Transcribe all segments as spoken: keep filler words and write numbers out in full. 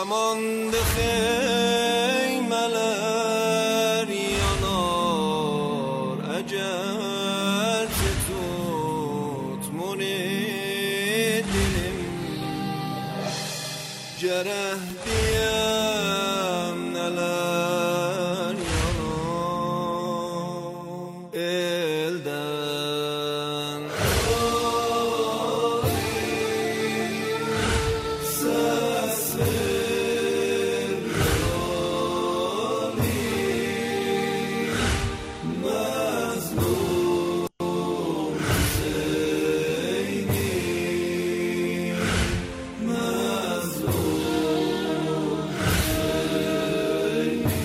Kemandı xeymeler yanar, ecel tut munid dilim. Cereh diyem neler yanar elden. Ses ver mazlum Hüseyin'i, mazlum Hüseyin'i.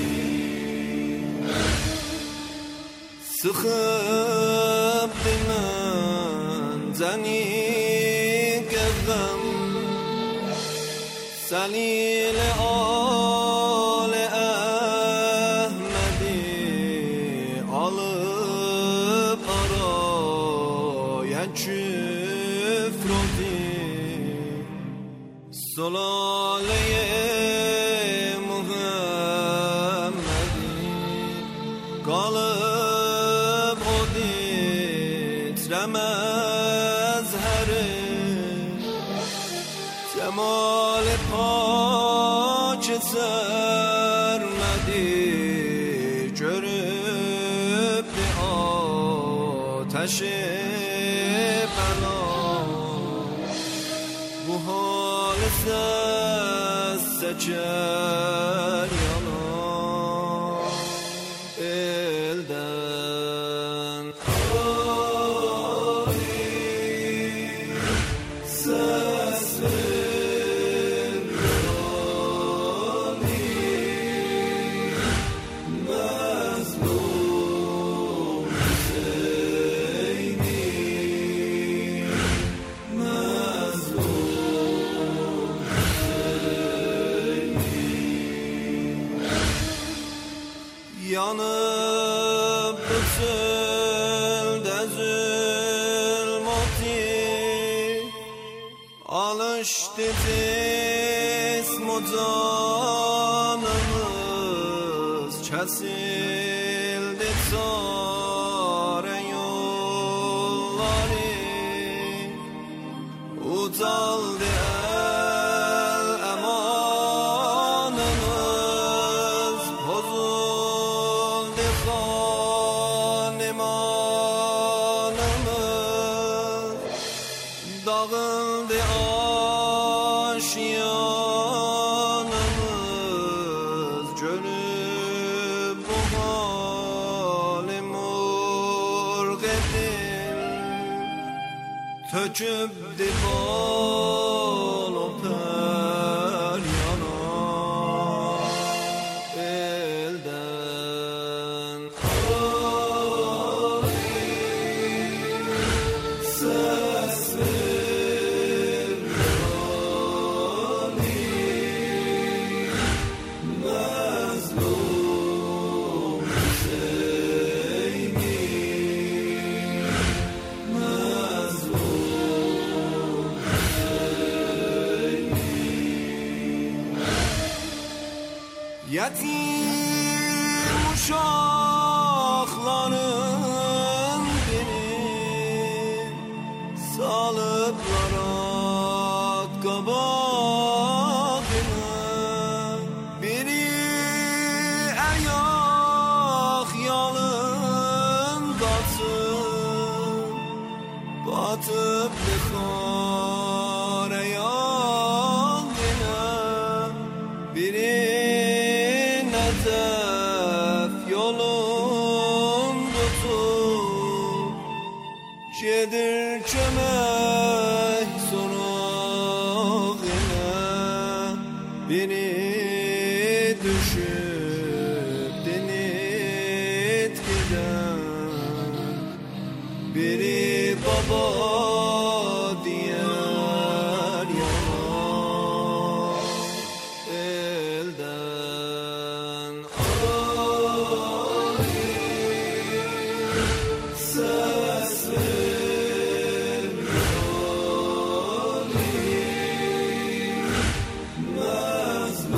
Sıkıp dimen zani gezdem, Salil âl-i Ahmed'i alıp araya çüfrodi. Sulale-i Muhammed'i kalıp o titremez heri. Cemal paç sermedi, görüp bir ateşi bela. Bu hal ses seçer yalan elden. Ses ver mazlum Hüseyin'i, mazlum Hüseyin'i. Yanıp çölde zulmati, alıştı cism-u canımız, kesildi çare yolları. Ucaldı el emanımız, bozuldu kan imanımız. Dağıldı aşiyanımız, gönül bu hali murgedim. Töküp dibal o peryana elden. Ses ver mazlum Hüseyin'i, mazlum Hüseyin'i. Yetim uşakların biri salıplar at kabakına. Biri ayak yalın katsın, batıp dikare yangına. Biri nezef yolun tutup, gedir çömek sorağına. Biri düşüp dinit giden, biri baba diyer yalan elden. Ses ver mazlum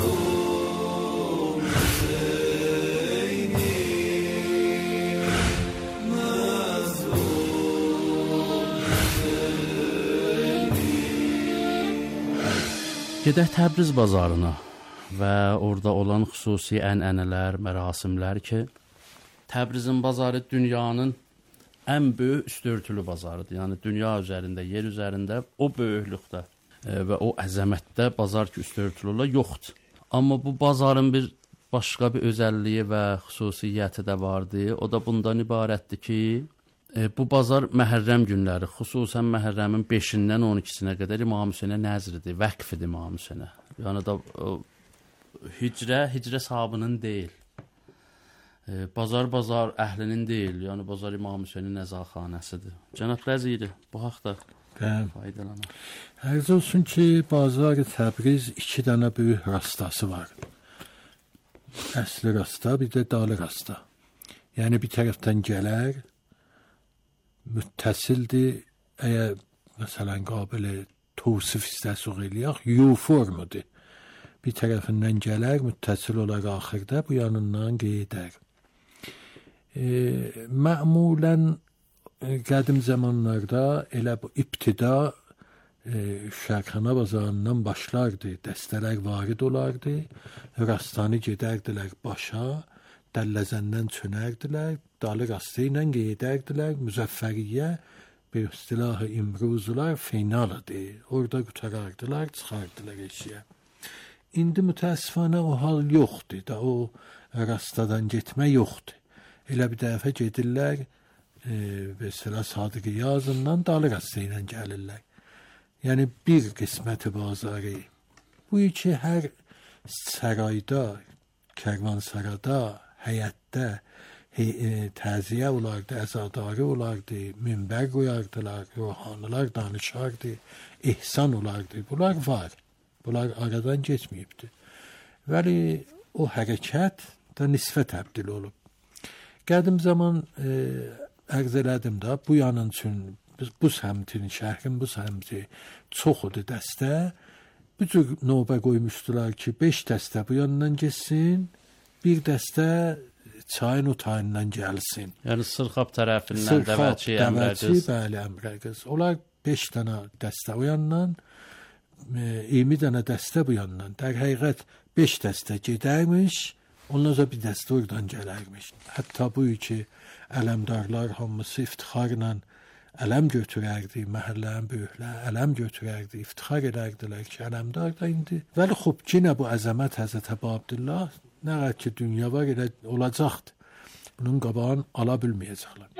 Gedək Təbriz bazarına və orada olan xüsusi ənənələr, mərasimlər ki, Təbrizin bazarı dünyanın ən böyük üstörtülü bazarıdır. Yəni dünya üzərində, yer üzərində o böyüklükdə e, və o əzəmətdə bazar ki, üstörtülü ola yoxdur. Amma bu bazarın bir başqa bir özəlliyi və xüsusiyyəti də vardı. O da bundan ibarətdir ki, e, bu bazar Məhərrəm günləri, xüsusən Məhərrəmin beşindən on ikisinə qədər İmam Hüseynə nəzridir, vəqfidir İmam Hüseynə. Yəni da o, hicrə, hicrə sahabının deyil. Bazar-bazar əhlinin deyil, yəni bazar İmam Hüseynin nəzarxanəsidir. Cənab Vəziri, bu haqda faydalanır. Ərz olsun ki, bazar Təbriz iki dənə böyük rastası var. Əsli rasta, bir də dalı rasta. Yəni bir tərəfdən gələr, müttəsildir, əgər məsələn qabilə tavsif istəsiq eləyək, U formudur. Bir tərəfindən gələr, müttəsil olar axırda, bu yanından qeydər. E, mə'mulən e, qədim zamanlarda elə bu ibtida e, Şərxana bazarından başlardı, dəstələr varid olardı, rastanı gedərdilər başa, dəlləzəndən çönərdilər, dalı rastı ilə qeydərdilər, müzəffəriyyə bir istilah imruzular finalıdır, orada qutarardılar, çıxardılar eşiyə. İndi mütəəssifanə o hal yoxdur da, o rastadan getmə yoxdur. Elə bir dəfə gedirlər, e, mesela Sadıqı Yazından dalı rastı ilə gəlirlər. Yəni bir qisməti bazarı. Bu iki hər sarayda, kərvansarada, həyətdə hey, e, təziyə olardı, əzadarı olardı, minbər qoyardılar, ruhanılar danışardı, ihsan olardı. Bunlar var. Bunlar aradan geçməyibdir. Vəli o hərəkət da nisfə təbdil olub. Qədim zaman e, ərz elədim da, bu yanın üçün, bu səmtin, şəhrin bu səmti çoxudur dəstə. Bu cür növbə qoymuşdular ki, beş dəstə bu yandan geçsin, bir dəstə çayın o tayından gəlsin. Yəni Sırxab tərəfindən dəvəçi, əmrəqiz. Bəli, əmrəqiz. Onlar beş dənə dəstə o yandan, iyirmi dənə dəstə bu yandan. در həqiqət beş dəstə gedərmiş, ondan sonra bir dəstə oradan gələrmiş. Hətta bu ki, ələmdarlar hamısı iftixarla ələm götürərdi, məhəllənin böyüklər ələm götürərdi, iftixar edərdilər ki, ələmdar da indi. Vəli xub, yenə bu əzəmət Həzrət Əbu Abdullah, nə qədər ki, dünya var, elə olacaqdır. Bunun qabağını ala bilməyəcəklər.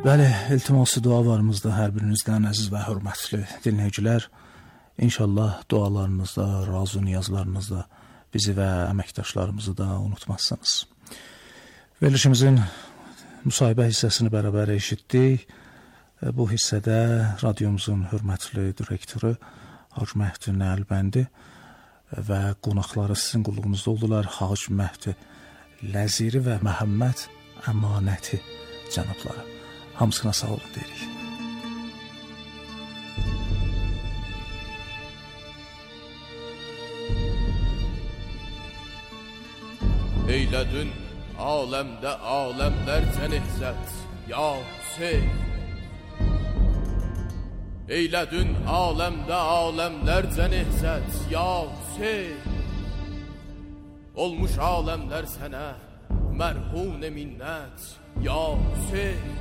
Bəli, iltiması dua varımızda hər birinizdən əziz və hörmətli dinləyicilər. İnşallah dualarınızda, razı niyazlarınızda bizi və əməkdaşlarımızı da unutmazsınız. Verilişimizin müsahibə hissəsini bərabər eşitdik. Bu hissədə radiomuzun hörmətli direktoru Hacı Məhdi Nəlbəndi və qonaqları sizin qulluğunuzda oldular. Hacı Məhdi Ləziri və Məhəmməd Əmanəti cənabları. Hamısına sağ olun deyirik. Eylədin aləmdə aləmlərcə nehzət ya Hüseyn. Eylədin aləmdə aləmlərcə nehzət ya Hüseyn. Olmuş aləmlər sənə mərhun minnət ya Hüseyn.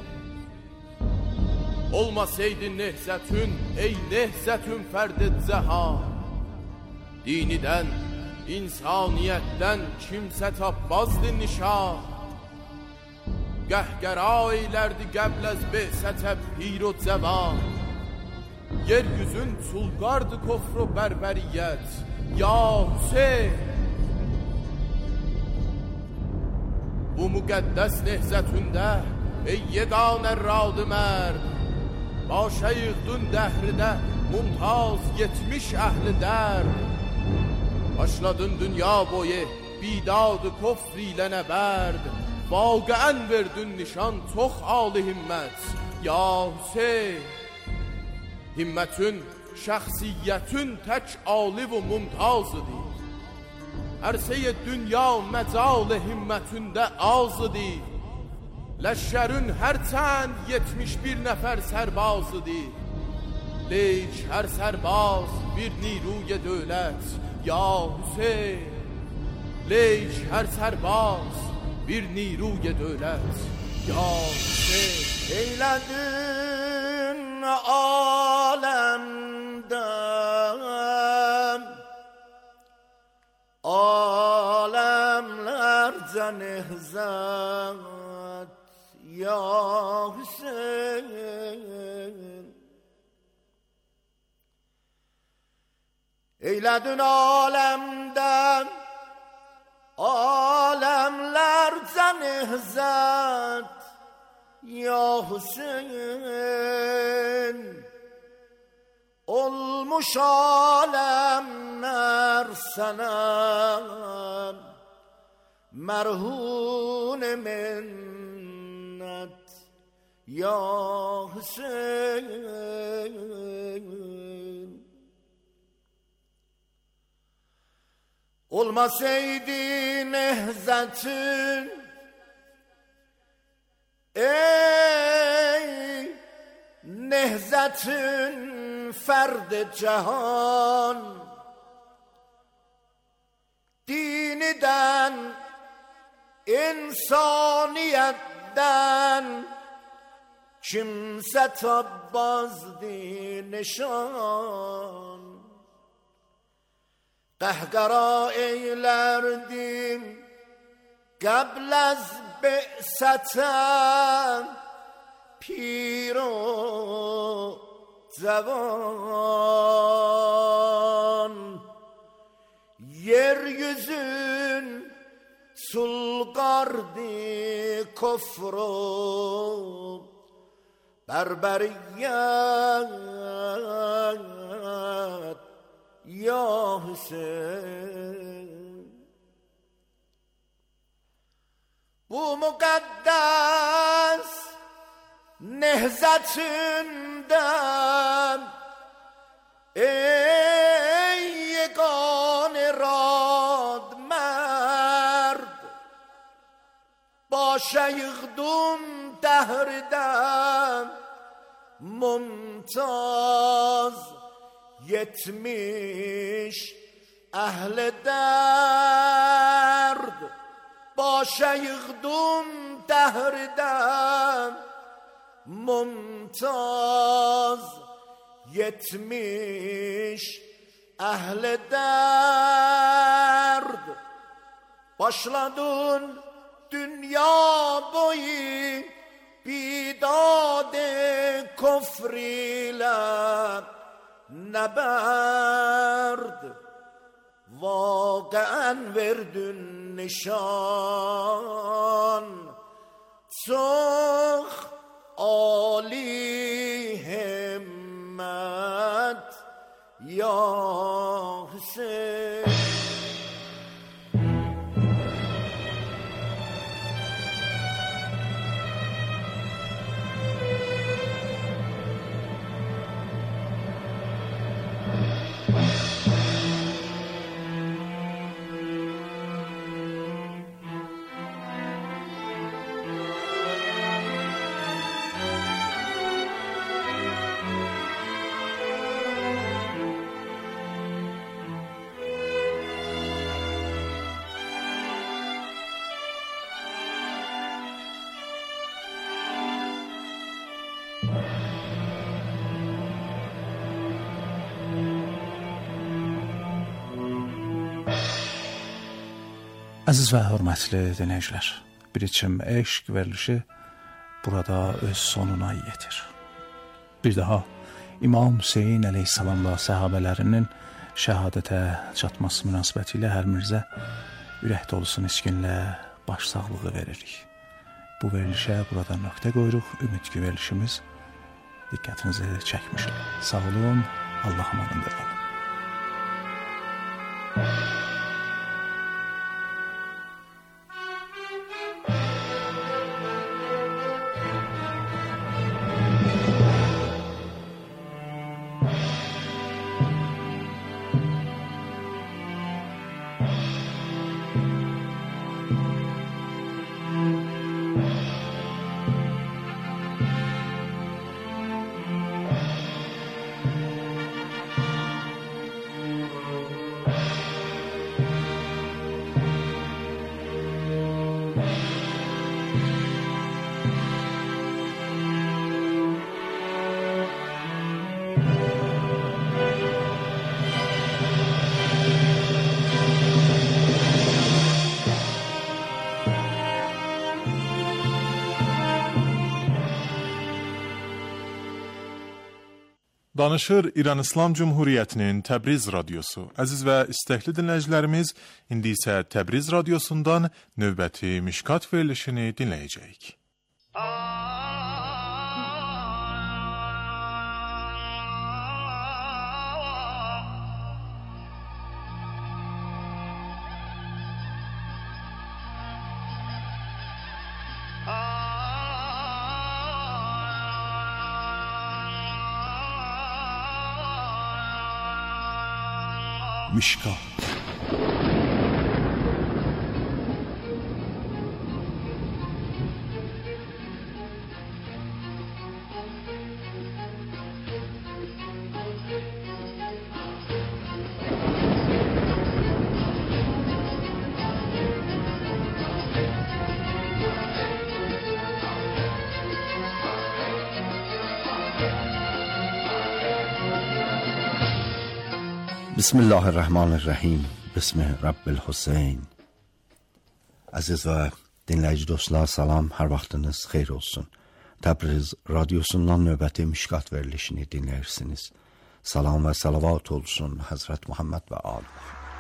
Olmasaydın nehzətün, ey nehzətün fərd-i cəhan, dinidən, insaniyyətdən kimsə tapmazdı nişan. Qəhqəra eylərdi qəbl əz be'sətə pir o cəvan, yeryüzün çulqardı kofr o bərbəriyyət ya Hüseyn. Bu müqəddəs nehzətündə, ey yeganə radı mərd, başa yığdın dəhridə mumtaz yetmiş əhli dərd. Başladın dünya boyu bidadı kofr ilə nəbərd, vaqiən verdin nişan çox âli himmət ya Hüseyn. Himmətin, şəxsiyyətin tək âli və mumtazıdır. Ərsəyə dünya məcal himmətində azıdır. Ləşşərin hərçənd yetmiş bir nəfər sərbazıdır. Leyk hər sərbaz bir niruy dövlət ya Hüseyn. Leyk hər sərbaz bir niruy dövlət ya Hüseyn. Eylədin aləmdə aləmlərcə nehzət ya Hüseyn. Eylədin aləmdə aləmlərcə nehzət ya Hüseyn. Olmuş aləmlər sənə mərhun minnət ya Hüseyn. Olmasaydı nehzətin, ey nehzətin fərd-i cəhan, dinidən, insaniyyətdən kimsə tabbazdı nişan. Qəhqəra eylərdim qəbl əz be'sətə pir o cəvan, yeryüzün sulqardı kofr o bərberiyyət ya Hüseyin. Bu müqəddəs nehzətindən, ey yegane rad mərd, başa yığdım dəhrdən mumtaz yetmiş əhl-i dərd. Başa yığdım dəhrdən mumtaz yetmiş əhl-i dərd. Başladın dünya boyu bidar کفر ile نبرد واقعا وردün نشان çok عالی همت یا حسین. Əziz və hörmətli dinləyicilər, bir içim eşq verilişi burada öz sonuna yetir. Bir daha İmam Hüseyin əleyhissalamla səhabələrinin şəhadətə çatması münasibəti ilə hər birinizə ürək dolusu niskinlə baş sağlığı veririk. Bu verilişə burada nöqtə qoyuruq, ümid ki verilişimiz diqqətinizi çəkmişdir. Sağ olun, Allah amanında qalın. Danışır İran İslam Cumhuriyyətinin Təbriz radiosu. Əziz və istəkli dinləyicilərimiz, indi isə Təbriz radiosundan növbəti Mişkat verilişini dinləyəcəyik. Mişkat. بسم الله الرحمن الرحیم. بسم رب الحسین. Əziz və dinləyici dostlar, salam, hər vaxtınız xeyir olsun. Təbriz radiosundan növbəti Mişkat verilişini dinləyirsiniz. Salam və salavat olsun Həzrət Muhammed və Ali.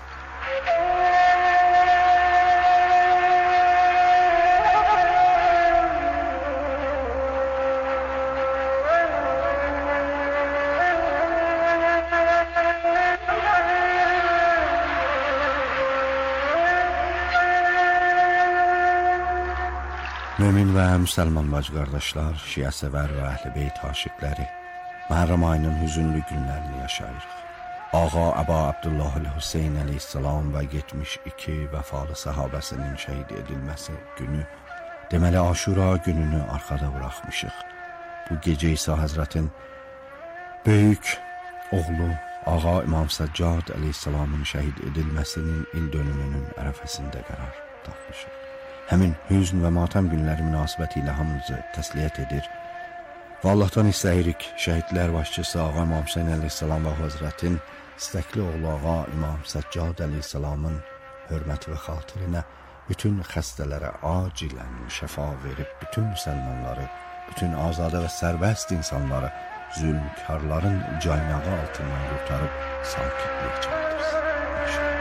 Mömin və müsəlman bacı qardaşlar, şiə sevər və əhl-i beyt aşiqləri, Məhərrəm ayının hüzünlü günlərini yaşayırıq. Ağa Əba Abdullah Hüseyn əleyhissalam və yetmiş iki vəfalı səhabəsinin şəhid edilməsi günü, deməli Aşura gününü arxada bıraxmışıq. Bu gecə isə Həzrətin böyük oğlu Ağa İmam Səccad əleyhissalamın şəhid edilməsinin il dönümünün ərəfəsində qərar tapmışıq. Həmin hüzn və matəm günləri münasibəti ilə hamımızı təsliyyət edir. Və Allahdan istəyirik, şəhidlər başçısı Ağa İmam Hüseyn əleyhissalam və Həzrətin istəkli oğlu Ağa İmam Səccad əleyhissalamın hörməti və xatirinə bütün xəstələrə acilən şəfa verib, bütün müsəlmanları, bütün azadə və sərbəst insanları zulmkarların caynağı altından qurtarıb sakitlik çatdırsın. İnşallah.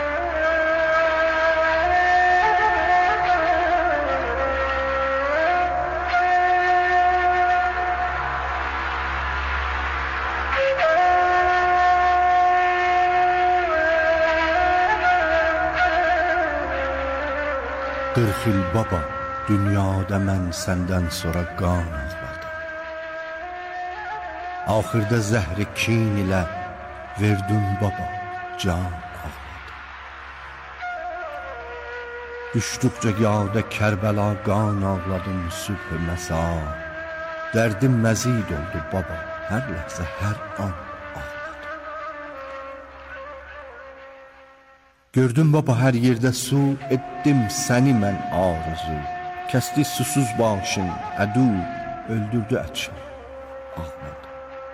qırx il baba, dünyada mən səndən sonra qan ağladım. Axırda zəhri kin ilə verdin baba, can ağladım. Düşdükcə yağda Kərbəla qan ağladım sübh-ü məsa. Dərdim məzid oldu baba, hər ləhzə, hər an ağladım. Gördüm baba hər yerdə su, etdim səni mən arzu. Kəsdi susuz başın, ədu, öldürdü əçin, ağladım.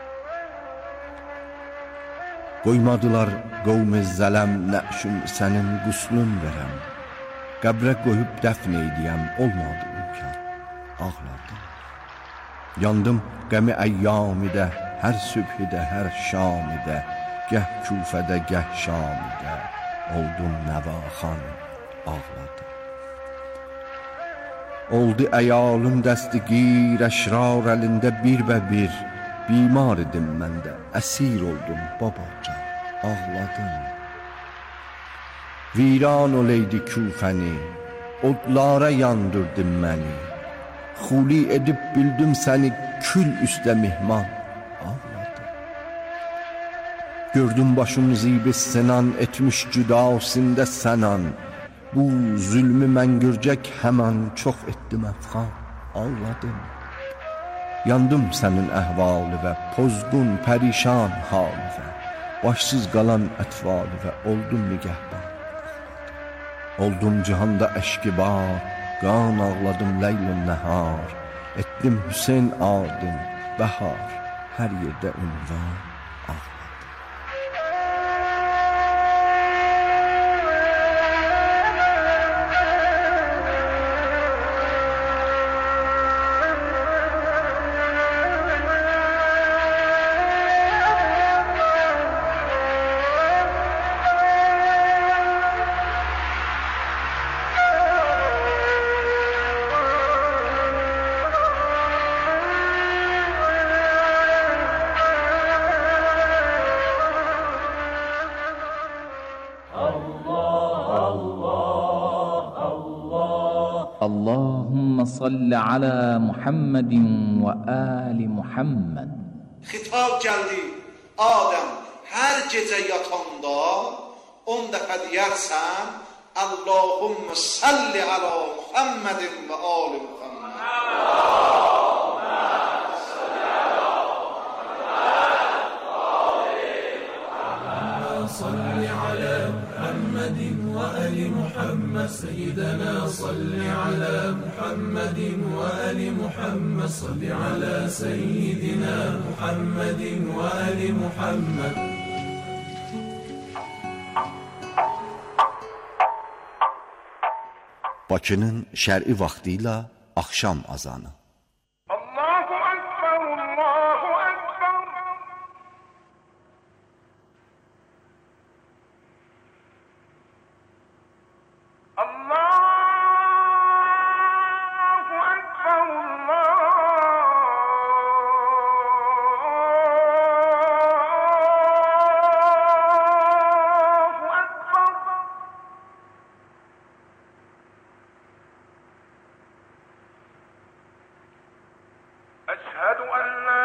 Qoymadılar qovm-i zələm, nəşün sənin quslun verəm. Qəbrə qoyub dəfn eydiyəm, olmadı imkan, ağladım. Yandım qəmi əyyamidə, hər sübhidə, hər şamidə, gəh Küfədə, gəh Şamidə, oldum nəvaxan, ağladım. Oldu əyalım dəstigir, əşrar əlində bir bə bir, bimar idim mən də, əsir oldum babacan, ağladım. Viran oleydi Küfəni, odlara yandırdın məni, xuli edib bildim səni kül üstə mihman, ağladım. Gördüm başım zib-i sinan etmiş cüdasində sənan, bu zülmü mən görcək həmən çox etdim əfxan, ağladım. Yandım sənin əhvalı və pozğun, pərişan halı və başsız qalan ətvalı və oldum nigəhban, oldum cihanda əşqibar, qan ağladım leylun nəhar, etdim Hüseyn adım, bəhar, hər yerdə ünvan, ağladım. Allahümme salli ala Muhammedin ve ali Muhammed. Xitab gəldi, Adəm, hər gecə yatanda on dəfə deyərsən, Allahümme salli ala Muhammedin ve ali Muhammed. Allahümme salli ala Muhammedin ve ali Muhammed. سيدنا صل على محمد وآل محمد صل على سيدنا محمد وآل محمد. Bakının şər'i vaxtı ilə axşam azanı. Allahu Ekber, Allahu Ekber. أشهد أن لا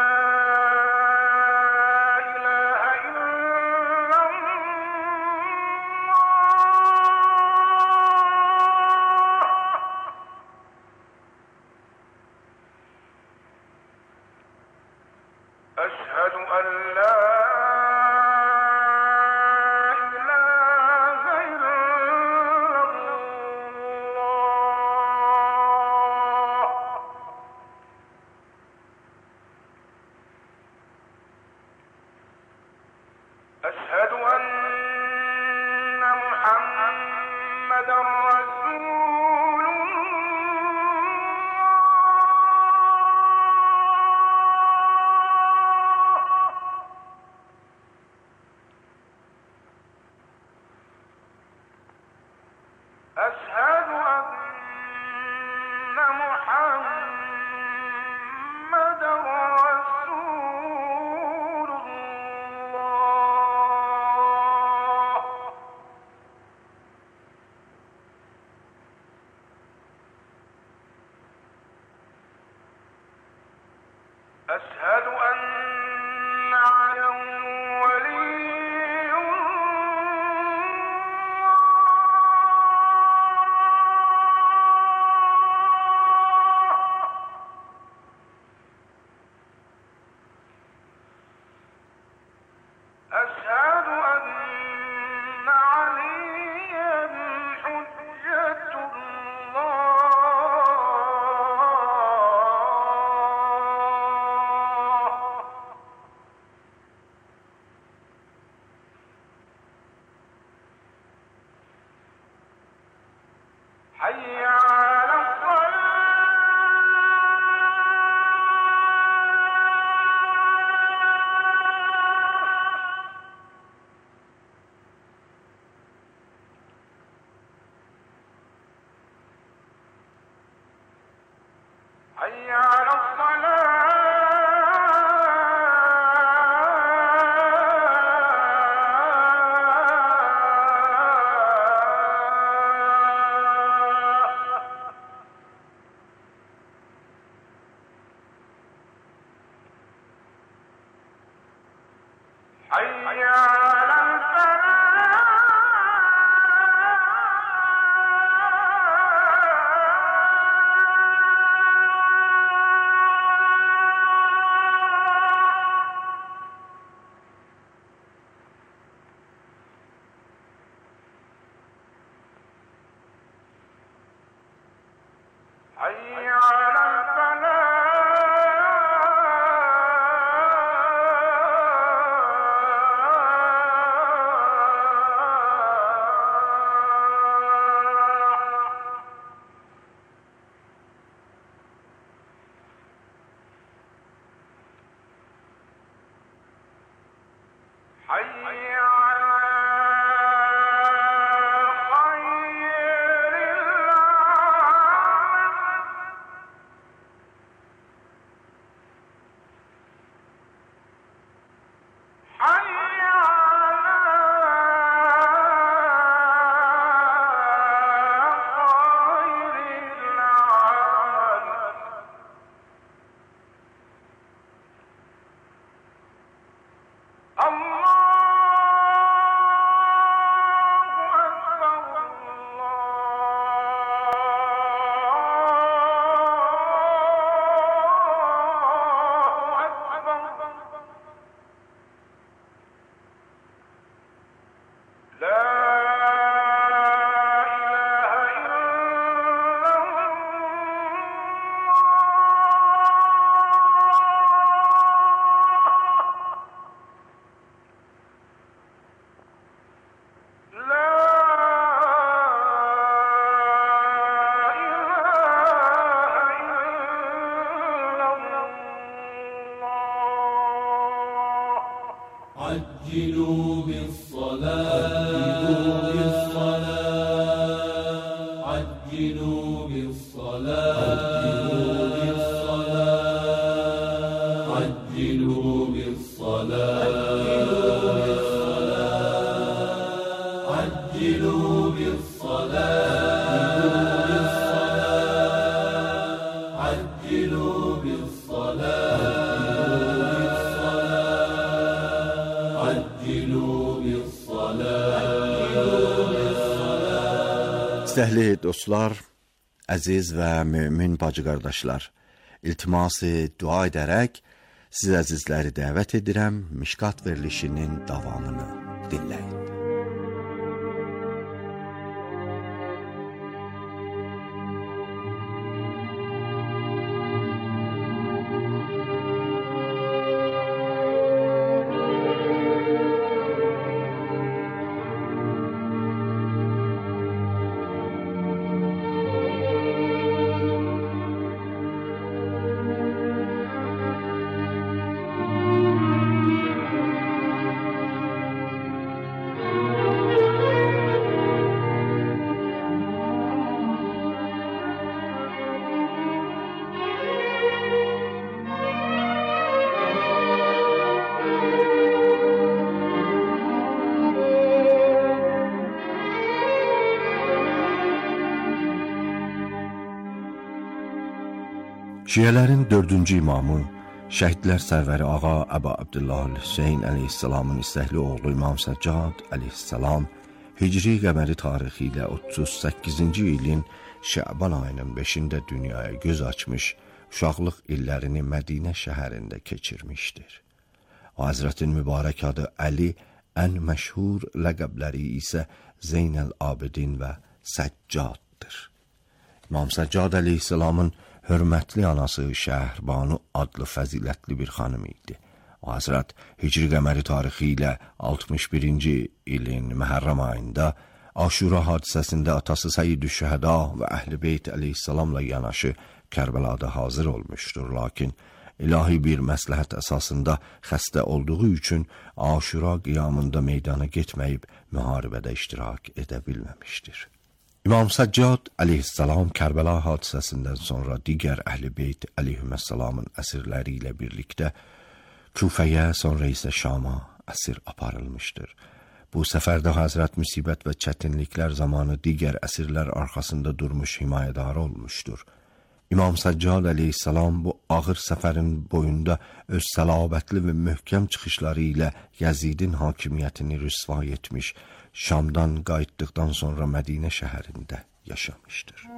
إله إلا الله. أشهد أن لا أشهد أن محمد رسول الله. محمدا رسول الله أشهد أن عليا ولي أشهد أن عليا حجة الله حي على حي على الصلاة حي على حي على الفلاح حي على خير العالم حي على خير العالم الله أكبر الله أكبر لا إله إلا الله لا عجلوا بالصلاة عجلوا بالصلاة عجلوا بالصلاة عجلوا بالصلاة عجلوا بالصلاة عجلوا بالصلاة. İstəhli dostlar, əziz və mömin bacı qardaşlar, iltiması dua edərək siz əzizləri dəvət edirəm, Mişkat verilişinin davamını dinləyin. Şiələrin dördüncü imamı, şəhidlər sərvəri ağa Əba Abdullah Hüseyn əleyhissalamın istəkli oğlu İmam Səccad əleyhissalam Hicri qəməri tarixi ilə otuz səkkizinci ilin Şəban ayının beşində dünyaya göz açmış, uşaqlıq illərini Mədinə şəhərində keçirmişdir. O Həzrətin mübarək adı Əli, ən məşhur ləqəbləri isə Zeynəl Abidin və Səccaddır. İmam Səccad əleyhissalamın hörmətli anası Şəhrbanu adlı fəzilətli bir xanım idi. O Həzrət Hicri qəməri tarixi ilə altmış birinci ilin Məhərrəm ayında Aşura hadisəsində atası Səyyid-ü-Şəhəda və Əhl-i Beyt əleyhissalamla yanaşı Kərbəlada hazır olmuşdur. Lakin ilahi bir məsləhət əsasında xəstə olduğu üçün Aşura qiyamında meydana getməyib müharibədə iştirak edə bilməmişdir. İmam Səccad əleyhissalam Kərbəla hadisəsindən sonra digər Əhl-i Beyt əleyhissalamın əsirləri ilə birlikdə Küfəyə, sonra isə Şama əsir aparılmışdır. Bu səfərdə Həzrət müsibət və çətinliklər zamanı digər əsirlər arxasında durmuş himayədarı olmuşdur. İmam Səccad əleyhissalam bu ağır səfərin boyunda öz səlabətli və möhkəm çıxışları ilə Yəzidin hakimiyyətini rüsva etmiş, Şamdan qayıtdıqdan sonra Mədinə şəhərində yaşamışdır.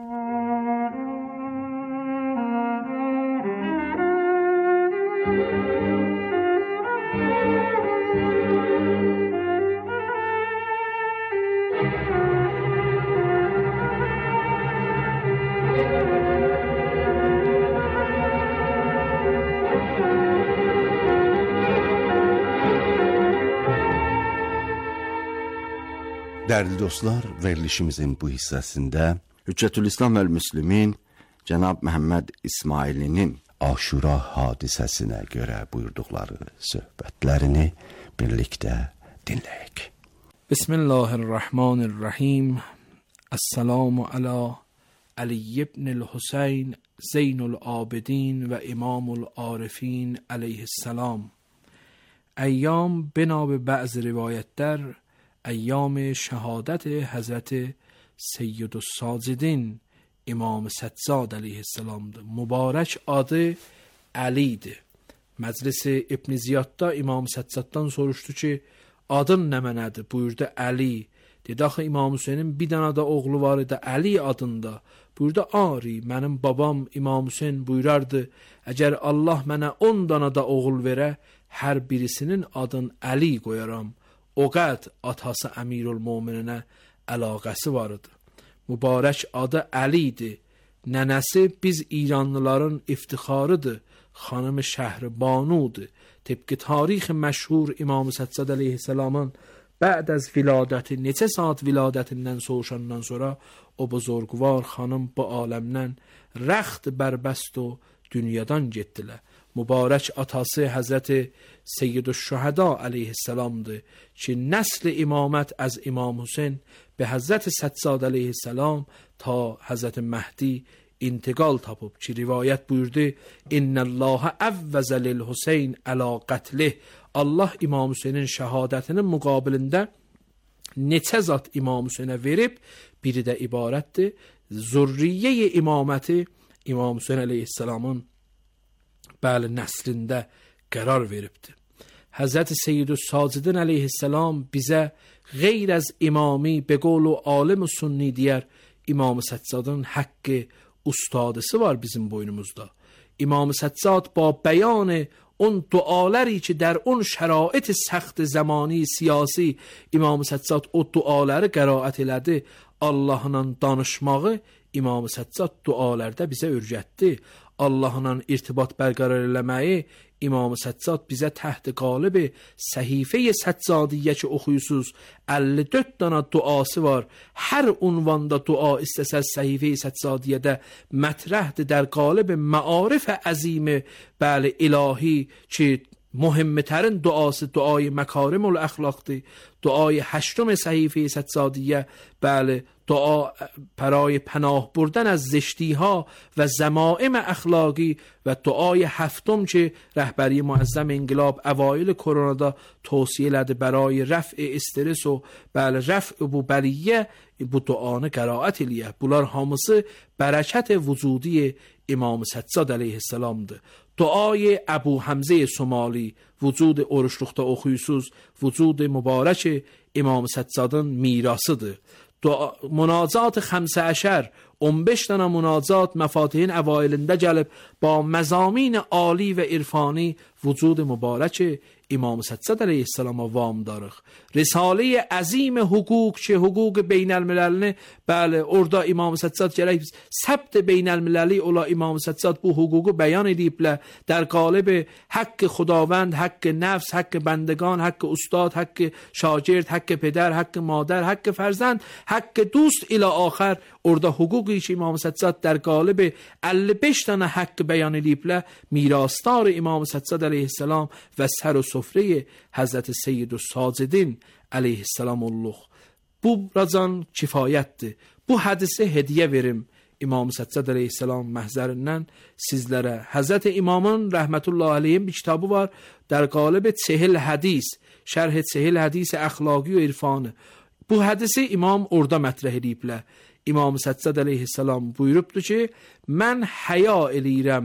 Dərli dostlar, verilişimizin bu hissəsində Hüccətülislam və Müslimin Cənab Məhəmməd İsmailinin Aşura hadisəsinə görə buyurduqları söhbətlərini birlikdə dinləyək. Bismillahirrahmanirrahim. Esselamu ala Ali ibn el-Hüseyn Zeynul Abidin və İmamul Arifin aleyhisselam. Əyyam binab bəzi rivayətlər ایام شهادت حضرت سید الساجدین İmam Səccad əleyhissalamdır. Mübarək adı Əlidir. Məclisi İbn Ziyadda İmam Səccaddan soruşdu ki, adın nə mənədir? Buyurdu Əli. Dedi, axı İmam Hüseynin bir dənə də oğlu var idi Əli adında. Buyurdu, ari, mənim babam İmam Hüseyin buyurardı, əgər Allah mənə on dənə də oğul verə, hər birisinin adın Əli qoyaram. O qəd atası Əmirül Mömininə əlaqəsi var idi. Mübarək adı Əlidir. Nənəsi biz İranlıların iftixarıdır. Xanım Şəhribanudur. Tıpkı tarix məşhur İmam Səccad əleyhissalamın bə'd az viladəti, neçə saat viladətindən soğuşandan sonra o buzurgvar xanım bu aləmdən rəxt bərbəst o dünyadan getdilər. Mübarək atası Həzrəti Seyyid-ü-Şəhəda əleyhissalamdır ki, nəsl imamət az İmam Hüseyin به حضرت سجاد علیه السلام تا حضرت مهدی انتقال tapıb ki, rivayət buyurdu, İnna Allah əvvəzə lil Hüseyn əla qətli. Allah İmam Hüseynin şəhadətinin müqabilində neçə zat İmam Hüseynə verib, biri də ibarətdir. Zürriyyə imaməti İmam Hüseyn əleyhissalamın bəli nəslində qərar veribdir. Həzrət Seyyid-ü-Sacidin əleyhissalam bizə غیر از imami به قول و عالم سنی دیگر İmam Səccadın haqqı ustadısı var bizim boynumuzda. İmam Səccad با بیان اون duaları ki در اون شرایط سخت زمانی siyasi İmam Səccad o duaları qəraət elədi. Allahla danışmağı İmam Səccad dualarda bizə öyrətdi. Allahla irtibat bərqərar eləməyi İmam Səccad bizə təht qalibi səhifə-i Səccadiyyə ki oxuyusuz əlli dörd dana duası var. Hər unvanda dua istəsəz səhifə-i Səccadiyyədə mətrəhdir در قالب معارف عظیم bəli ilahi ki مهمترین duası duayı مکارم الاخلاقdır. Duayı هشتم صحیفه سجادیه بله دعا برای پناه بردن از زشتی ها و ضمائم اخلاقی و دعای هفتم که رهبری معظم انقلاب اوایل کرونا دا توصیه لده برای رفع استرس و بله رفع bu بلیه bu duanı qiraət eləyə. Bunlar hamısı bərəkət vücudi امام سجاد علیه السلامdır. Duay Əbu Həmzə Somali, vücud oruçluqda oxuyusuz, vücud mübarək İmam Səccadın mirasıdır. Dua, münacat xəmsə əşər, on beş dənə münacat məfatihin əvailində gəlib, ba məzamin ali və irfani vücud mübarək İmam Səccad علیه السلام وام darıq. Risale-i əzim hüquq ki, hüquq beynəlmiləlini, bəli, orada İmam Səccad gərək səbt beynəlmiləli ola İmam Səccad bu hüququ bəyan ediblər. در قالب حق خداوند، حق نفس، حق بندگان، حق استاد، حق شاگرد، حق پدر، حق مادر، حق فرزند، حق دوست الی آخر. orada hüquqi ki İmam Səccad در قالب əlli beş dənə haqq bəyan ediblər. Mirasdar İmam Səccad علیه السلام və sər و sofrəyə Həzrət Seyyid Sacidin علیه السلام olluq. Bu razan kifayətdir. Bu hədisi hediyə verim İmam Səccad علیه السلام məhzərindən sizlərə. Həzrət İmamın rəhmətullah aleyhin bir kitabı var. در قالب çehil hədis, şərh çehil hədis əxlaqi və irfanı. Bu hədisi İmam orada mətrəh ediblər. İmam Səccad علیه السلام buyurubdur ki, mən həya eləyirəm,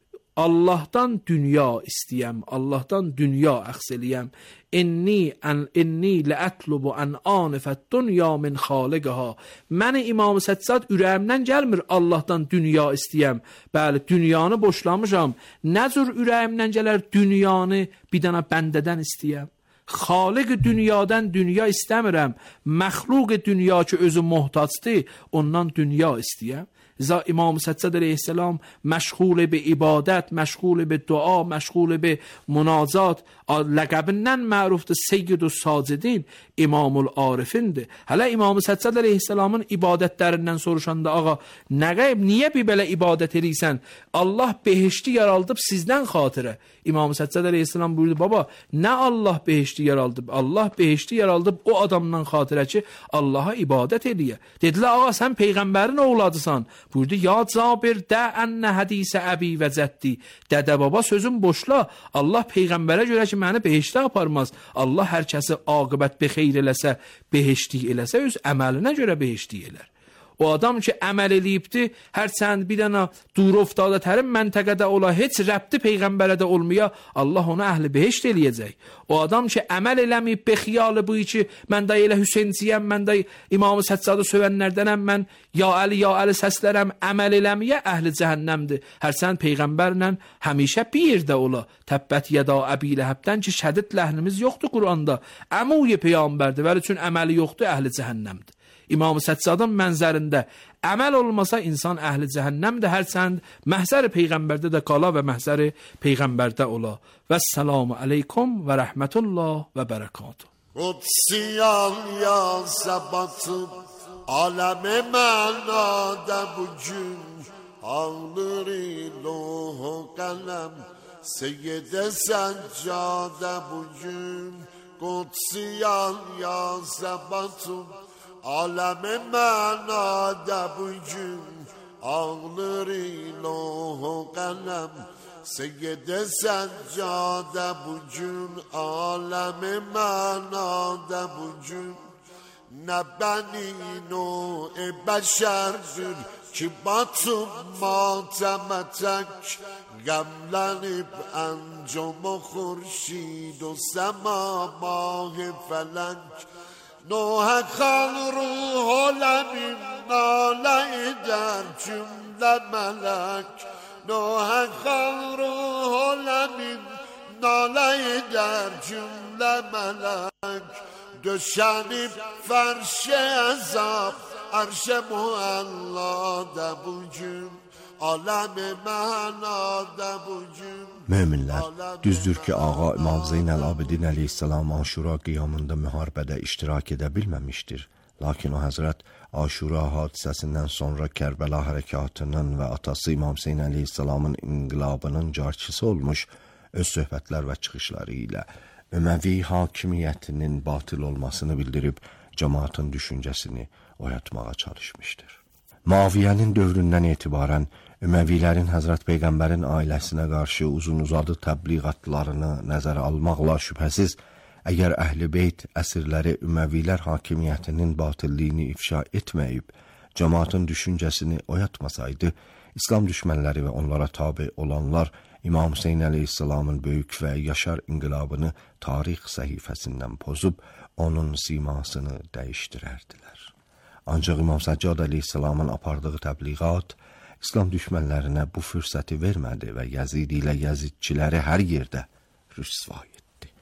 Allahdan dünya istəyəm, Allahdan dünya əxs eləyəm. İnni ən inni ləətlubu ən anifət dünya min xaliqha. Məni İmam Səccad ürəyimdən gəlmir Allahdan dünya istəyəm. Bəli, dünyanı boşlamışam. Nə cür ürəyimdən gələr dünyanı bir dənə bəndədən istəyəm? Xaliq dünyadan dünya istəmirəm. Məxluq dünya ki özü muhtacdır, ondan dünya istəyəm. زا امام سجاد علیه السلام مشغول به عبادت، مشغول به دعا، مشغول به مناجات. لقبنن معروف ده سید الساجدین، امام العارفینdir. Hələ İmam Səccad علیه السلامın ibadətlərindən soruşanda, ağa, nə qayıb, niyə bir belə ibadət edirsən? Allah behişti yaraldıb sizdən xatirə. İmam Səccad علیه السلام buyurdu, baba, nə Allah behişti yaraldıb? Allah behişti yaraldıb o adamdan xatirə ki, Allaha ibadət ediyə. Dedilər, ağa, sən Peyğəmbərin oğladısan. Buyurdu, ya Cabir, də ənə hədisə əbi və cəddi. Dədə baba sözün boşla. Allah Peyğəmbərə görə ki, məni behiştə aparmaz. Allah hər kəsi aqibət be xeyr eləsə, behiştik eləsə, öz əməlinə görə behiştik elər. O adam ki əməl eləyibdi, hərçənd bir dənə durovdada tərim məntəqədə ola, heç rəbti Peyğəmbərə də olmaya, Allah onu əhli behişt eləyəcək. O adam ki əməl eləməyib, bexiyalı bu ki, mən də elə Hüseynciyəm, mən də İmam-ı Səccadı sövənlərdənəm, mən ya Əli, ya Əli səslərəm, əməl eləməyə əhli cəhənnəmdir. Hərçənd Peyğəmbərlə həmişə bir yerdə ola. Təbbət yəda Əbi Ləhəbdən ki, şədid ləhnimiz yoxdur Quranda. Əmuy Peyğəmbərdir, vəli üçün əməli yoxdur, əhli cəhənnəmdir. İmam Səccadın mənzərində əməl olmasa insan əhli cəhənnəmdir, hərçənd məhzər Peyğəmbərdə də qala və məhzər Peyğəmbərdə ola. Vəssalamu aleykum və rəhmətullah və bərəkatuh. Kutsiyan ya sabatım aleme mənada bugün ağlır iluhu qələm Seyyid-i Səccada bugün Kutsiyan ya sabatım aleme mənada bugün ağlır iluhu qələm Seyyid-i Səccada bugün aleme mənada bugün Ne benin o e beşerdir ki batıp matemetek Gemlenip encam-ı khurşid o sema mah-ı felek Nuh kan ruh olemin nale eder cümle melek Nuh kan ruh olemin nale eder cümle melek Döşenip ferşe ezap Arş-ı muallada bugün Alem-i mənada bugün Möminlər, düzdür ki, Ağa İmam Zeynəl Abidin əleyhissalam Aşura qiyamında müharibədə iştirak edə bilməmişdir. Lakin o həzrət Aşura hadisəsindən sonra Kərbəla hərəkatının və atası İmam Hüseyn əleyhissalamın inqilabının carçısı olmuş, öz söhbətlər və çıxışları ilə Üməvi hakimiyyətinin batıl olmasını bildirib, cəmaatın düşüncəsini oyatmağa çalışmışdır. Muaviyyənin dövründən etibarən Üməvilərin Həzrət Peyğəmbərin ailəsinə qarşı uzun-uzadı təbliğatlarını nəzərə almaqla şübhəsiz, əgər Əhl-i Beyt əsirləri Üməvilər hakimiyyətinin batılliyini ifşa etməyib, cəmaatın düşüncəsini oyatmasaydı, İslam düşmənləri və onlara tabe olanlar İmam Hüseyn əleyhissalamın böyük və yaşar inqilabını tarix səhifəsindən pozub, onun simasını dəyişdirərdilər. Ancaq İmam Səccad əleyhissalamın apardığı təbliğat İslam düşmənlərinə bu fürsəti vermədi və Yazid ilə Yazidçiləri hər yerdə rüsva etdi.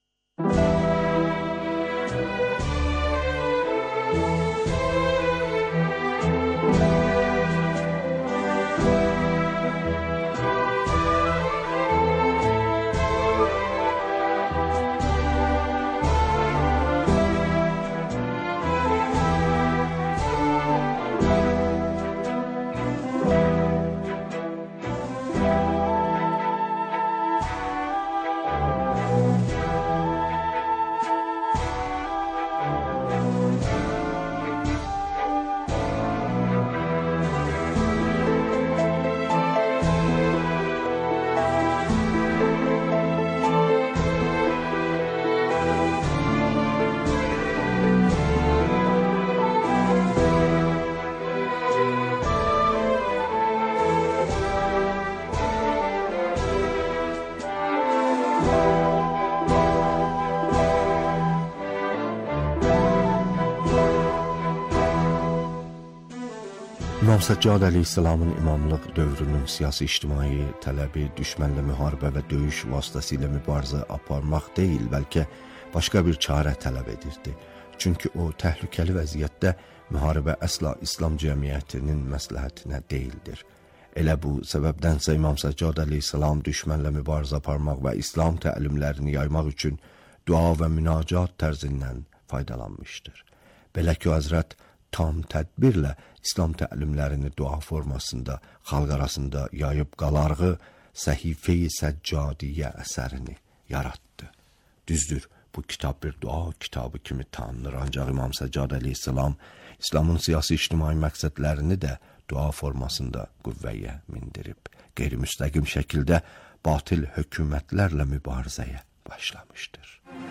İmam Səccad əleyhissalamın imamlıq dövrünün siyasi-ictimai tələbi düşmənlə müharibə və döyüş vasitəsilə mübarizə aparmaq deyil, bəlkə başqa bir çarə tələb edirdi. Çünki o, təhlükəli vəziyyətdə müharibə əsla İslam cəmiyyətinin məsləhətinə deyildir. Elə bu səbəbdənsə İmam Səccad əleyhissalam düşmənlə mübarizə aparmaq və İslam təlimlərini yaymaq üçün dua və münacat tərzindən faydalanmışdır. Belə ki, Həzrət tam tədbirlə İslam təlimlərini dua formasında xalq arasında yayıb qalarğı Səhifə-i Səccadiyyə əsərini yaratdı. Düzdür, bu kitab bir dua kitabı kimi tanınır, ancaq İmam Səccad əleyhissalam İslamın siyasi-ictimai məqsədlərini də dua formasında qüvvəyə mindirib, qeyri-müstəqim şəkildə batil hökumətlərlə mübarizəyə başlamışdır.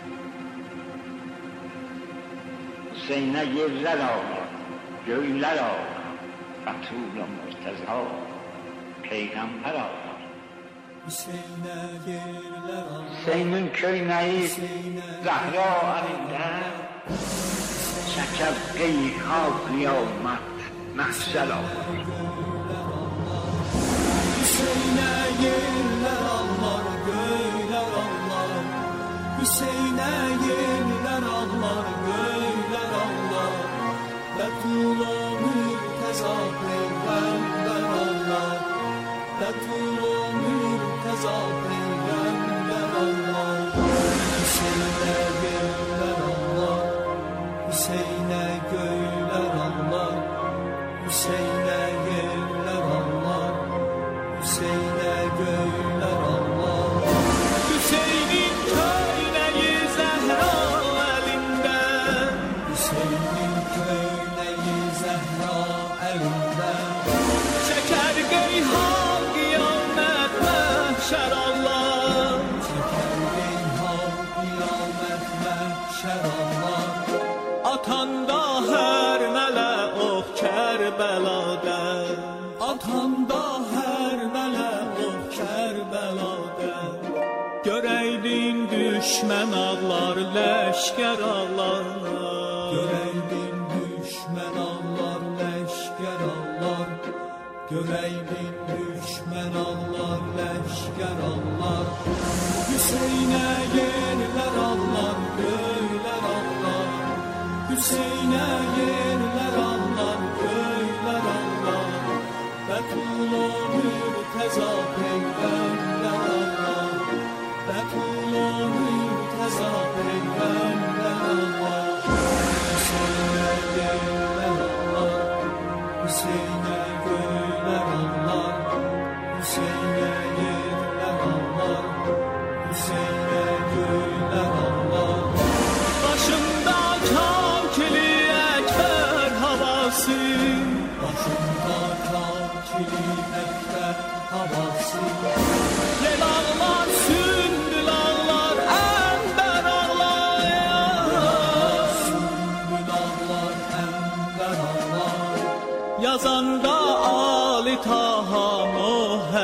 Hüseynə yerlər ağlar, göylər ağlar, Rasul Murtəza, Peyğəmbər ağlar. Hüseynə yerlər ağlar, Hüseynin köynəyi Zəhra əlində, çəkər qeyha qiyamət, məhşər ağlar. Hüseynə yerlər ağlar, göylər ağlar, Hüseynə yerlər ağlar, göylər ağlar, Bətula Mürtəza Peyğəmbər ağlar, Bətula Mürtəza Peyğəmbər ağlar. Hüseynə yerlər ağlar, Hüseynə göylər ağlar, Hüseynə yerlər ağlar, Hüseynə göylər ağlar. Hüseynin köynəyi Zəhra əlində, Hüseynin köynəyi Zəhra əlində, çəkər qeyha qiyamət məhşər Allah, çəkər qeyha qiyamət məhşər Allah. Atanda hər mələ ox Kərbəladə, atanda hər mələ ox Kərbəladə, görəydin düşmən ağlar, ləşkər ağlar, görəydin düşmən ağlar, ləşkər ağlar, görəydin düşmən ağlar, ləşkər ağlar. Hüseynə yerlər ağlar, göylər ağlar, Hüseynə yerlər ağlar, göylər ağlar, Bətula Mürtəza Peyğəmbər ağlar, Bətula Mürtəza Peyğəmbər ağlar. Hüseynə yerlər ağlar, Hüseynə göylər ağlar, Hüseynə yerlər ağlar, Hüseynə göylər ağlar. Başımda kakili əkbər havası, başımda kakili əkbər havası, yel ağlar, sümbül ağlar, əmbər ağlar, sümbül ağlar, əmbər ağlar. Yazanda Ali Taha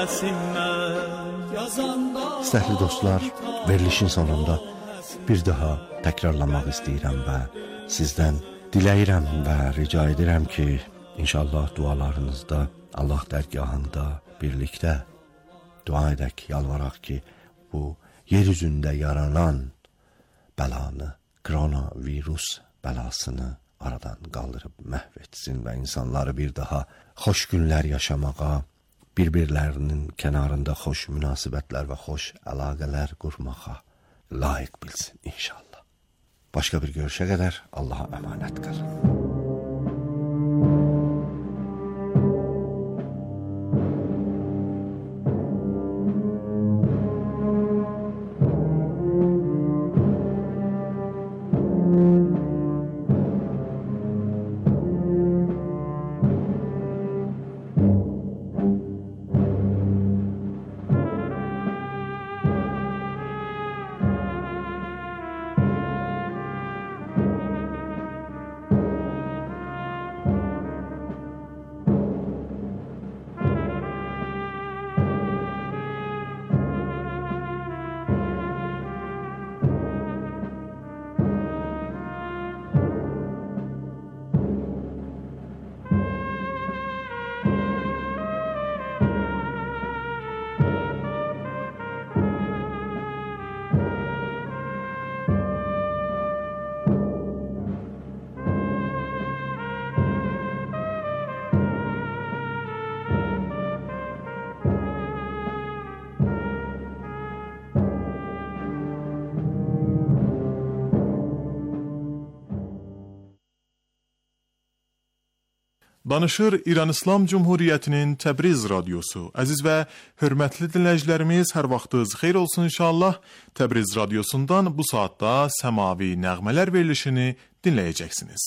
İstəkli dostlar, verilişin sonunda bir daha təkrarlamaq istəyirəm və sizdən diləyirəm və rica edirəm ki, inşallah dualarınızda, Allah dərgahında birlikdə dua edək, yalvaraq ki, bu yer üzündə yaranan bəlanı, koronavirus bəlasını aradan qaldırıb məhv etsin və insanları bir daha xoş günlər yaşamağa, bir-birlərinin kənarında xoş münasibətlər və xoş əlaqələr qurmağa layiq bilsin inşallah. Başqa bir görüşə qədər Allaha əmanət qalın. Danışır İran İslam Cumhuriyyətinin Təbriz radiosu. Əziz və hörmətli dinləyicilərimiz, hər vaxtınız xeyir olsun inşallah. Təbriz radiosundan bu saatda səmavi nəğmələr verilişini dinləyəcəksiniz.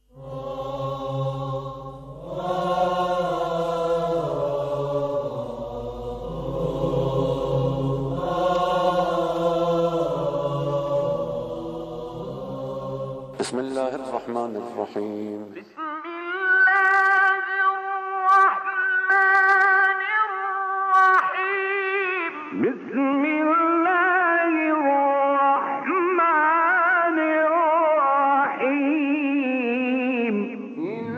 Bismillahirrahmanirrahim. بسم الله الرحمن الرحيم إن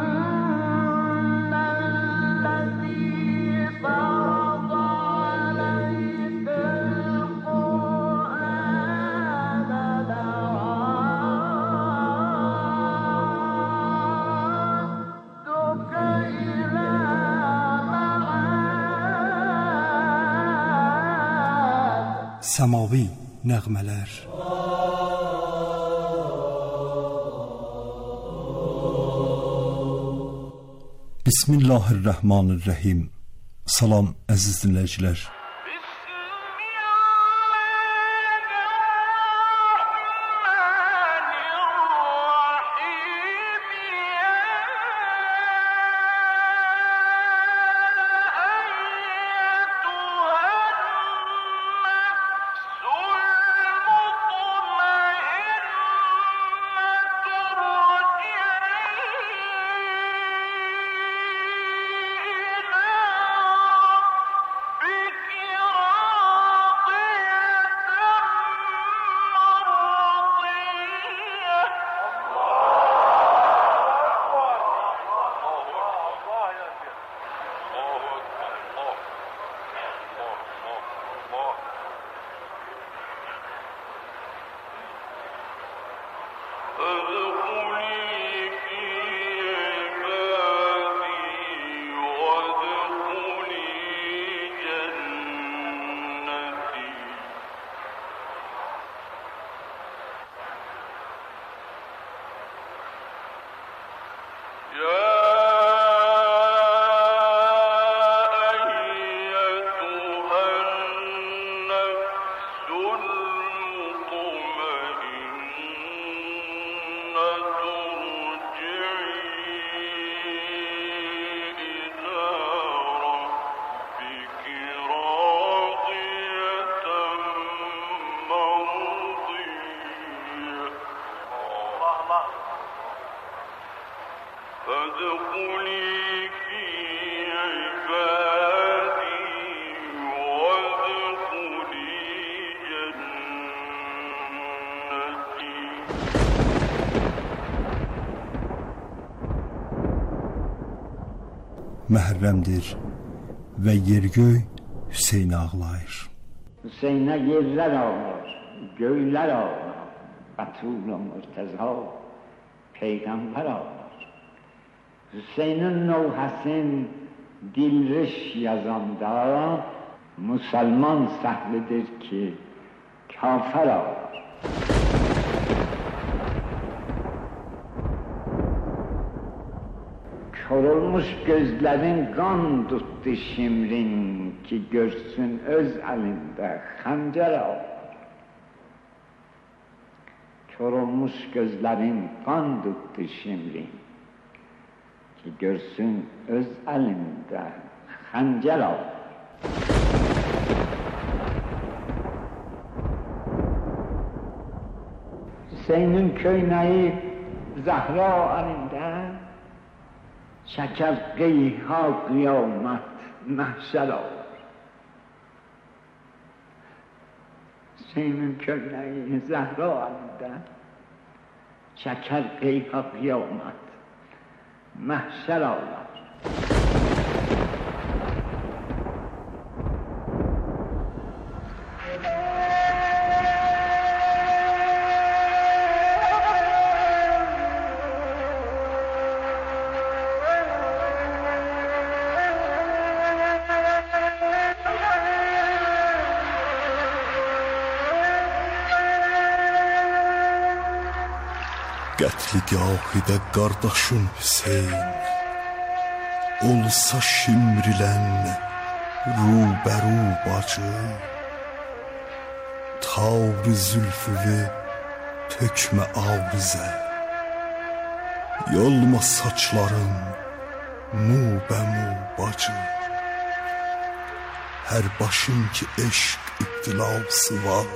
الذي فرض عليك القرآن لرادك إلى Səmavi nəğmələr. Bismillahirrahmanirrahim. Salam əziz dinləyicilər. بك məhrəmdir və yer-göy Hüseyn ağlayır. Hüseynə yerlər ağlar, göylər ağlar, Bətul və Mürtəza Peyğəmbər ağlar. Hüseynin novhəsin dilriş yazanda Müsəlman səhlidir ki, kafər ağlar. Korulmuş gözlərin qan tutdu şimrin ki, görsün öz əlində xəncər ağlar. Korulmuş gözlərin qan tutdu şimrin ki, görsün öz əlində xəncər ağlar. Hüseynin köynəyi Zəhra əlində şəkər qeyha qiyamət məhşər ağlar. Hüseynin köynəyi Zəhra əlində şəkər qeyha qiyamət məhşər ağlar. Qətligahidə qardaşın Hüseyn olsa şimrilən rubəru bacı, tavr-ı zülfüvü tökmə avrizə, yolma saçların mu-bəmu bacı. Hər başın ki eşq ibtilası var,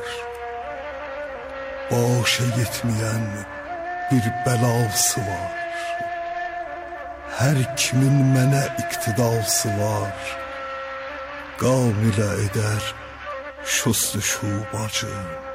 başa yetməyən bir bəlası var. Hər kimin mənə iqtidası var, qam ilə edər şustuşu bacı.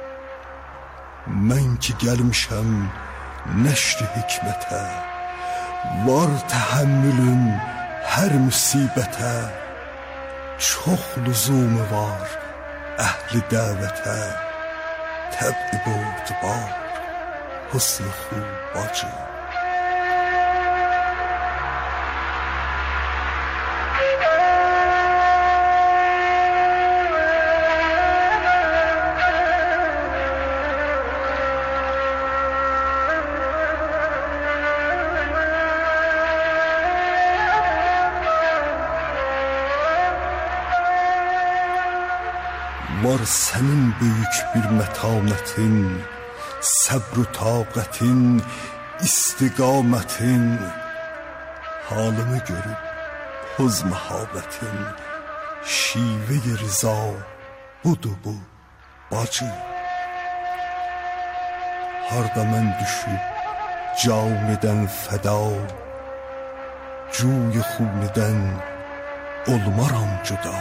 Mən ki gəlmişəm nəşri hikmətə, var təhəmmülüm hər müsibətə. Çox lüzumu var əhli dəvətə, təb'i bortibar husn-ı xub bacı. Var sənin böyük bir mətanətin, səbr-ü taqətin, istiqamətin. Halımı görüb poz məhabətin, şive-i rıza budur bu bacı. Harda mən düşüb camidən fəda, cuy-i xunidən olmaram cüda.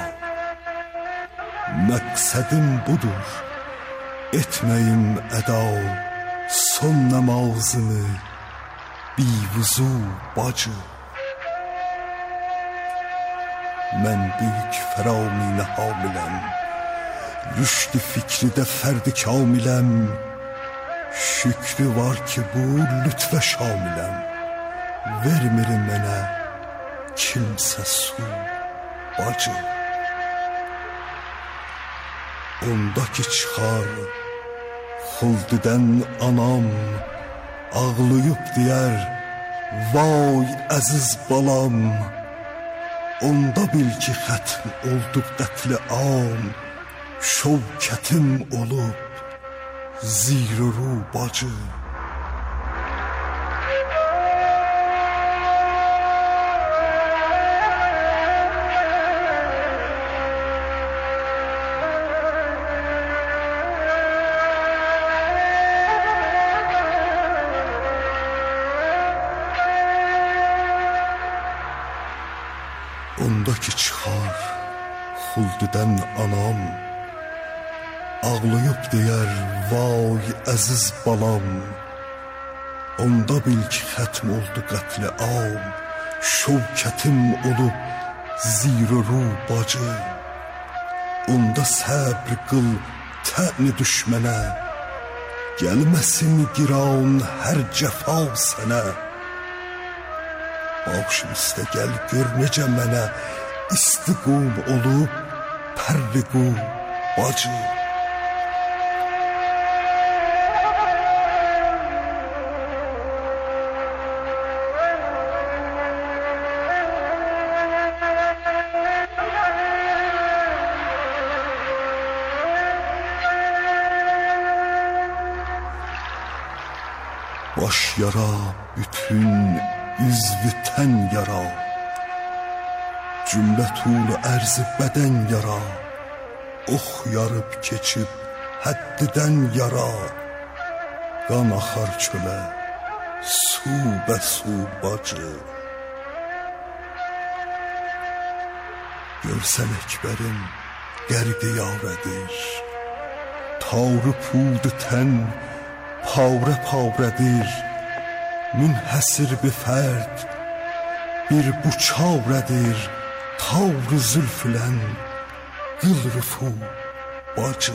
Məqsədim budur, etməyim əda, son namazını bivuzu bacı. Mən büyük fəraminə hamiləm, rüşd-i fikri də fərd-i kamiləm. Şükrü var ki bu lütfə şamiləm, vermir mənə kimsə su bacı. Onda ki çıxar xuldidən anam, ağlayıb deyər vay əziz balam. Onda bil ki xətm oldu qətli am, şövkətim olub zir-ru bacı. Onda ki çıxar xuldidən anam, ağlayıb deyər vay əziz balam. Onda bil ki xətm oldu qətli am, şövkətim olub zir و رو bacı. Onda səbr qıl təni düşmənə, gəlməsin giran hər cəfa sənə. Başım üstə gəl gör necə mənə istiqum olub pərriqu bacı. Baş yara bütün üzvü tən yara, cümlə tul ərzi bədən yara, ox yarıb keçib həddidən yara, qan axar çölə su bə su bacı. Görsən əkbərim qərqi yarədir, tavrı puldu tən pavre pavredir, münhəsir bir fərd bir buçavredir, tavrı zülfülən qıl rüfu bacı.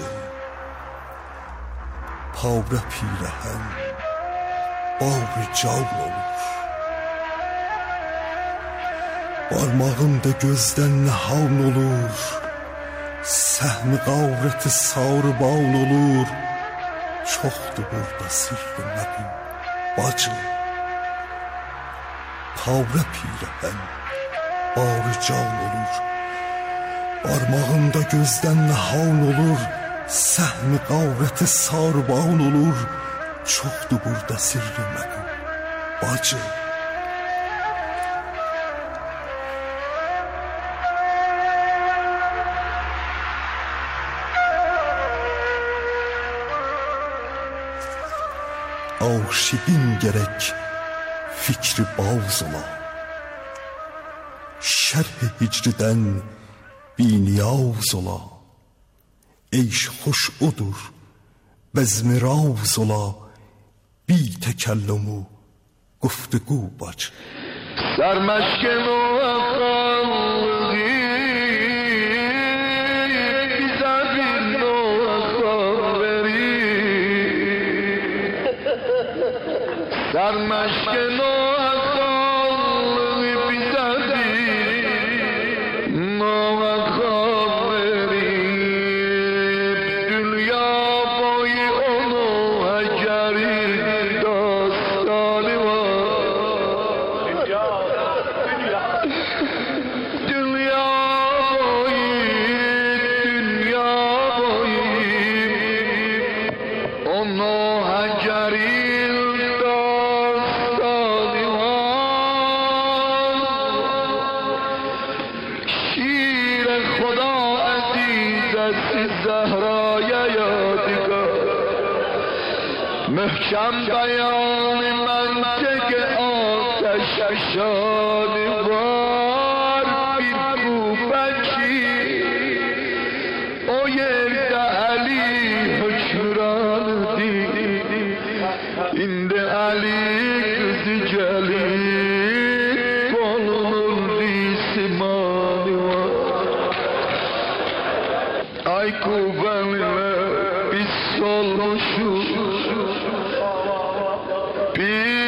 Pavre pirəhən bağrı can olur, barmağında gözdən nəham olur, səhmi qavrəti sarı bağlı olur. Çoxdur burada sirri məqul bacı. Tavrə pirəhən bağrı can olur, barmağında gözdən nəham olur, səhmi qavrəti sarı bağlı olur. Çoxdur burada sirri məqul bacı. Aşiqin gərək fikri baz ola, şərh-i hicridən biniyaz ola. Eyş xoş odur, bəzmi raz ola, bi təkəllumu guftugû bacı. Sərməşkin o در مشکن و اصالي بزدی نوخواب verip dünya boyu onu heceri dastanı var. Dünya boyu, dünya boyu onu heceri محکم بیان منطق آتش فشانی var bir kubeki o yerde Ali hükümrandı indi Ali kızı gelip kolunun disimani var ay kubbenle biz solmuşuz bir